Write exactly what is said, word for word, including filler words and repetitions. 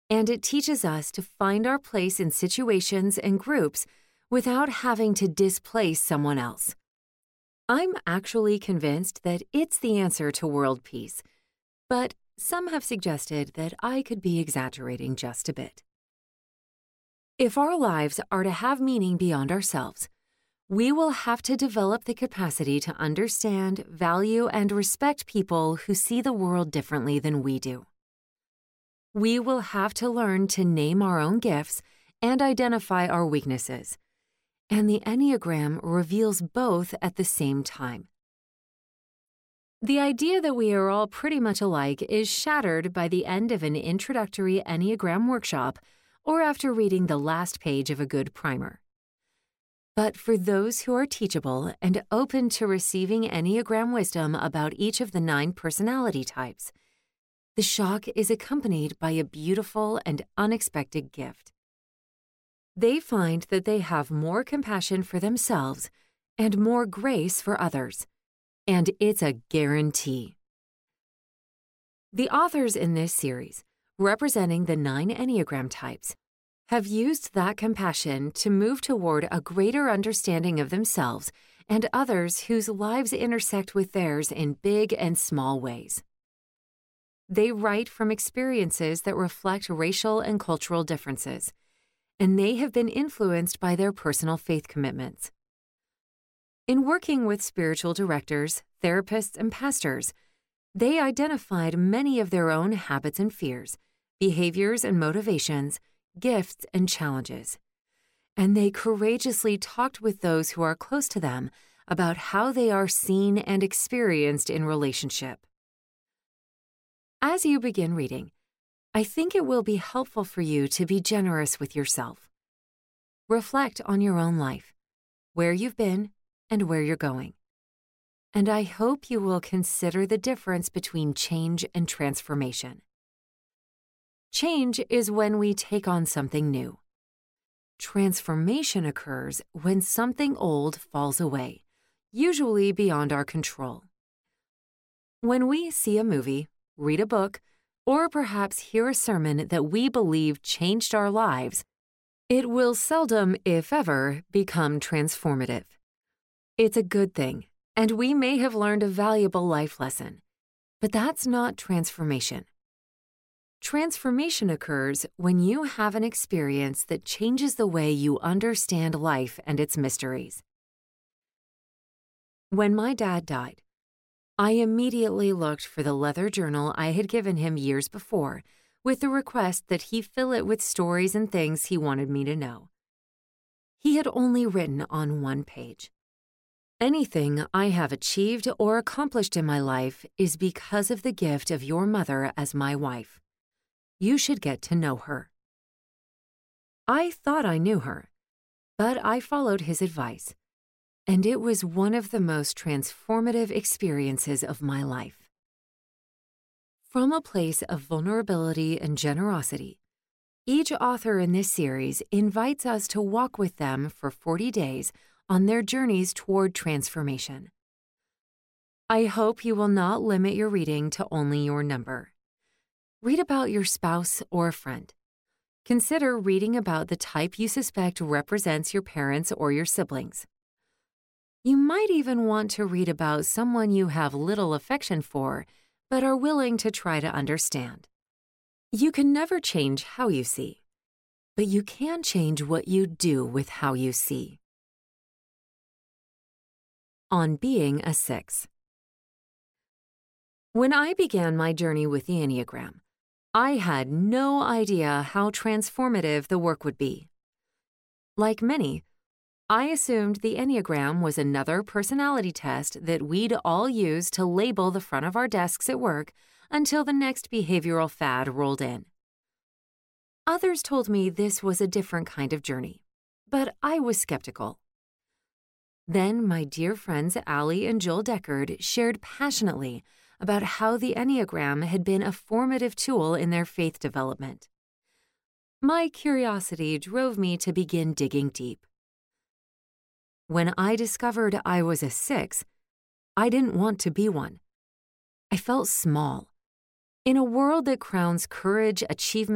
and it teaches us to find our place in situations and groups without having to displace someone else. I'm actually convinced that it's the answer to world peace, but some have suggested that I could be exaggerating just a bit. If our lives are to have meaning beyond ourselves, we will have to develop the capacity to understand, value, and respect people who see the world differently than we do. We will have to learn to name our own gifts and identify our weaknesses, and the Enneagram reveals both at the same time. The idea that we are all pretty much alike is shattered by the end of an introductory Enneagram workshop or after reading the last page of a good primer. But for those who are teachable and open to receiving Enneagram wisdom about each of the nine personality types, the shock is accompanied by a beautiful and unexpected gift. They find that they have more compassion for themselves and more grace for others, and it's a guarantee. The authors in this series, representing the nine Enneagram types, have used that compassion to move toward a greater understanding of themselves and others whose lives intersect with theirs in big and small ways. They write from experiences that reflect racial and cultural differences, and they have been influenced by their personal faith commitments. In working with spiritual directors, therapists, and pastors, they identified many of their own habits and fears, behaviors and motivations, gifts and challenges, and they courageously talked with those who are close to them about how they are seen and experienced in relationship. As you begin reading, I think it will be helpful for you to be generous with yourself. Reflect on your own life, where you've been, and where you're going. And I hope you will consider the difference between change and transformation. Change is when we take on something new. Transformation occurs when something old falls away, usually beyond our control. When we see a movie, read a book, or perhaps hear a sermon that we believe changed our lives, it will seldom, if ever, become transformative. It's a good thing, and we may have learned a valuable life lesson, but that's not transformation. Transformation occurs when you have an experience that changes the way you understand life and its mysteries. When my dad died, I immediately looked for the leather journal I had given him years before with the request that he fill it with stories and things he wanted me to know. He had only written on one page. Anything I have achieved or accomplished in my life is because of the gift of your mother as my wife. You should get to know her. I thought I knew her, but I followed his advice, and it was one of the most transformative experiences of my life. From a place of vulnerability and generosity, each author in this series invites us to walk with them for forty days on their journeys toward transformation. I hope you will not limit your reading to only your number. Read about your spouse or a friend. Consider reading about the type you suspect represents your parents or your siblings. You might even want to read about someone you have little affection for, but are willing to try to understand. You can never change how you see, but you can change what you do with how you see. On being a six. When I began my journey with the Enneagram, I had no idea how transformative the work would be. Like many, I assumed the Enneagram was another personality test that we'd all use to label the front of our desks at work until the next behavioral fad rolled in. Others told me this was a different kind of journey, but I was skeptical. Then my dear friends Allie and Joel Deckard shared passionately about how the Enneagram had been a formative tool in their faith development. My curiosity drove me to begin digging deep. When I discovered I was a six, I didn't want to be one. I felt small. In a world that crowns courage, achievement,